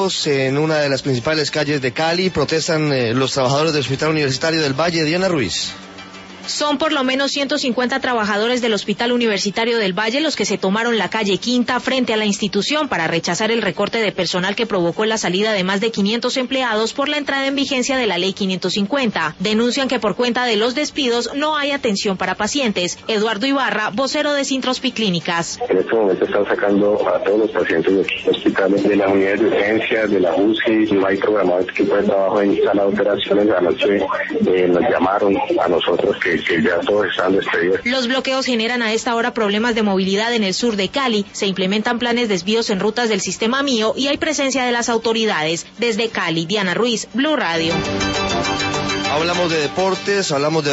bloqueos en una de las principales calles de Cali. Protestan los trabajadores del Hospital Universitario del Valle. Diana Ruiz. Son por lo menos 150 trabajadores del Hospital Universitario del Valle los que se tomaron la calle Quinta frente a la institución para rechazar el recorte de personal que provocó la salida de más de 500 empleados por la entrada en vigencia de la Ley 550. Denuncian que por cuenta de los despidos no hay atención para pacientes. Eduardo Ibarra, vocero de Sintrospi Clínicas. En este momento están sacando a todos los pacientes de los hospitales, de las unidades de urgencias, de la UCI. No hay programado equipo de trabajo en sala de operaciones. Anoche nos llamaron a nosotros que ya todos están despedidos. Los bloqueos generan a esta hora problemas de movilidad en el sur de Cali. Se implementan planes de desvíos en rutas del sistema Mío y hay presencia de las autoridades. Desde Cali, Diana Ruiz, Blue Radio. Hablamos de deportes, hablamos de